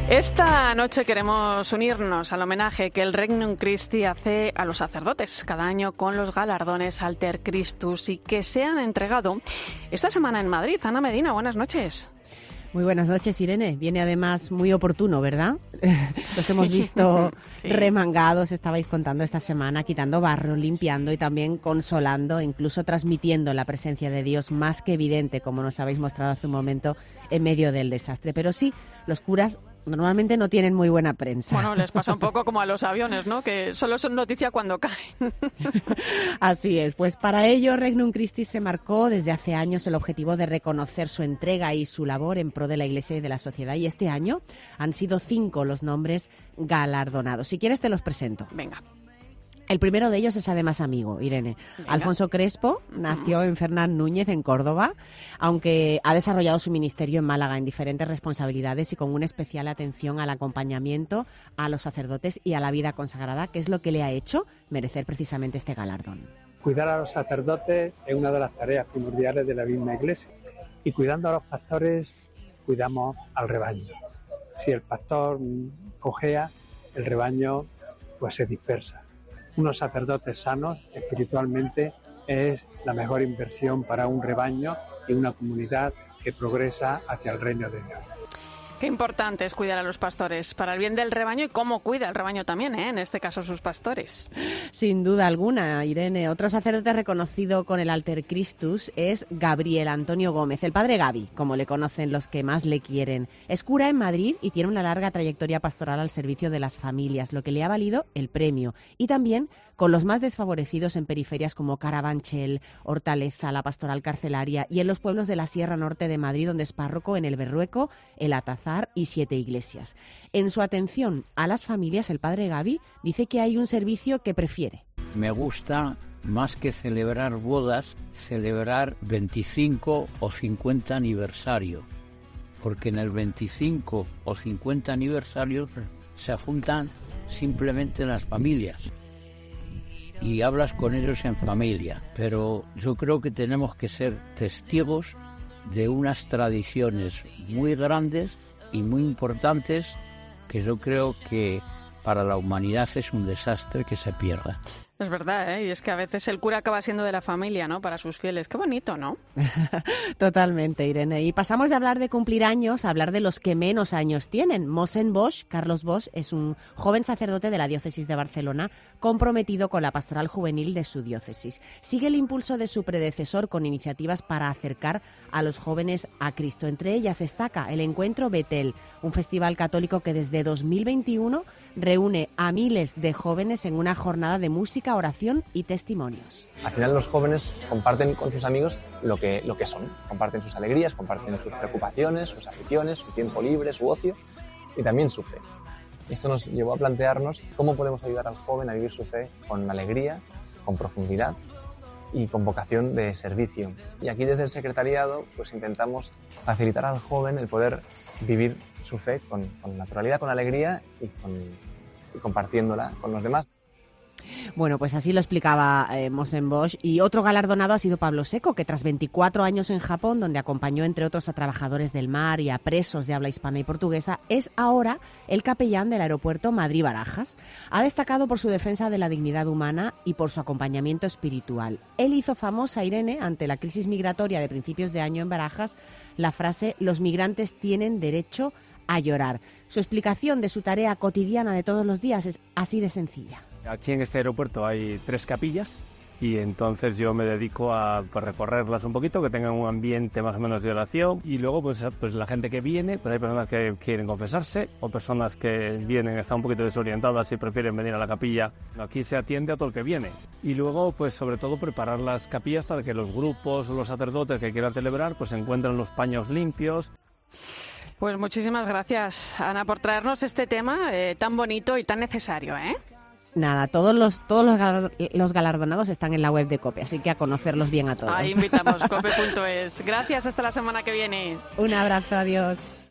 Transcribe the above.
Esta noche queremos unirnos al homenaje que el Regnum Christi hace a los sacerdotes cada año con los galardones Alter Christus y que se han entregado esta semana en Madrid. Ana Medina, buenas noches. Muy buenas noches, Irene. Viene además muy oportuno, ¿verdad? Los hemos visto remangados, estabais contando esta semana, quitando barro, limpiando y también consolando, incluso transmitiendo la presencia de Dios más que evidente, como nos habéis mostrado hace un momento, en medio del desastre. Pero sí, los curas normalmente no tienen muy buena prensa. Bueno, les pasa un poco como a los aviones, ¿no? Que solo son noticia cuando caen. Así es. Pues para ello, Regnum Christi se marcó desde hace años el objetivo de reconocer su entrega y su labor en pro de la Iglesia y de la sociedad. Y este año han sido 5 los nombres galardonados. Si quieres te los presento. Venga. El primero de ellos es además amigo, Irene. Venga. Alfonso Crespo nació en Fernán Núñez, en Córdoba, aunque ha desarrollado su ministerio en Málaga en diferentes responsabilidades y con una especial atención al acompañamiento a los sacerdotes y a la vida consagrada, que es lo que le ha hecho merecer precisamente este galardón. Cuidar a los sacerdotes es una de las tareas primordiales de la misma Iglesia. Y cuidando a los pastores, cuidamos al rebaño. Si el pastor cojea, el rebaño pues se dispersa. Unos sacerdotes sanos espiritualmente es la mejor inversión para un rebaño y una comunidad que progresa hacia el reino de Dios. Qué importante es cuidar a los pastores para el bien del rebaño y cómo cuida el rebaño también, en este caso sus pastores. Sin duda alguna, Irene. Otro sacerdote reconocido con el Alter Christus es Gabriel Antonio Gómez, el padre Gabi, como le conocen los que más le quieren. Es cura en Madrid y tiene una larga trayectoria pastoral al servicio de las familias, lo que le ha valido el premio. Y también con los más desfavorecidos en periferias como Carabanchel, Hortaleza, la Pastoral Carcelaria y en los pueblos de la Sierra Norte de Madrid, donde es párroco en el Berrueco, el Atazar y 7 iglesias. En su atención a las familias, el padre Gabi dice que hay un servicio que prefiere. Me gusta, más que celebrar bodas, celebrar 25 o 50 aniversarios, porque en el 25 o 50 aniversarios se juntan simplemente las familias y hablas con ellos en familia, pero yo creo que tenemos que ser testigos de unas tradiciones muy grandes y muy importantes que yo creo que para la humanidad es un desastre que se pierda. Es verdad, y es que a veces el cura acaba siendo de la familia, ¿no? Para sus fieles. Qué bonito, ¿no? Totalmente, Irene. Y pasamos de hablar de cumplir años a hablar de los que menos años tienen. Mosen Bosch, Carlos Bosch, es un joven sacerdote de la diócesis de Barcelona comprometido con la pastoral juvenil de su diócesis. Sigue el impulso de su predecesor con iniciativas para acercar a los jóvenes a Cristo. Entre ellas destaca el Encuentro Betel, un festival católico que desde 2021 reúne a miles de jóvenes en una jornada de música, oración y testimonios. Al final los jóvenes comparten con sus amigos lo que son, comparten sus alegrías, comparten sus preocupaciones, sus aficiones, su tiempo libre, su ocio y también su fe. Esto nos llevó a plantearnos cómo podemos ayudar al joven a vivir su fe con alegría, con profundidad y con vocación de servicio. Y aquí desde el secretariado pues intentamos facilitar al joven el poder vivir su fe con naturalidad, con alegría y compartiéndola con los demás. Bueno, pues así lo explicaba Mosen Bosch. Y otro galardonado ha sido Pablo Seco, que tras 24 años en Japón, donde acompañó entre otros a trabajadores del mar y a presos de habla hispana y portuguesa, es ahora el capellán del aeropuerto Madrid-Barajas. Ha destacado por su defensa de la dignidad humana y por su acompañamiento espiritual. Él hizo famosa, Irene, ante la crisis migratoria de principios de año en Barajas, la frase «Los migrantes tienen derecho a llorar». Su explicación de su tarea cotidiana de todos los días es así de sencilla. Aquí en este aeropuerto hay 3 capillas y entonces yo me dedico a recorrerlas un poquito, que tengan un ambiente más o menos de oración, y luego pues la gente que viene, pues hay personas que quieren confesarse o personas que vienen, están un poquito desorientadas y prefieren venir a la capilla. Aquí se atiende a todo el que viene y luego pues sobre todo preparar las capillas para que los grupos o los sacerdotes que quieran celebrar pues encuentren los paños limpios. Pues muchísimas gracias, Ana, por traernos este tema tan bonito y tan necesario, Nada, todos los galardonados están en la web de COPE, así que a conocerlos bien a todos. Ahí invitamos, cope.es. Gracias, hasta la semana que viene. Un abrazo, adiós.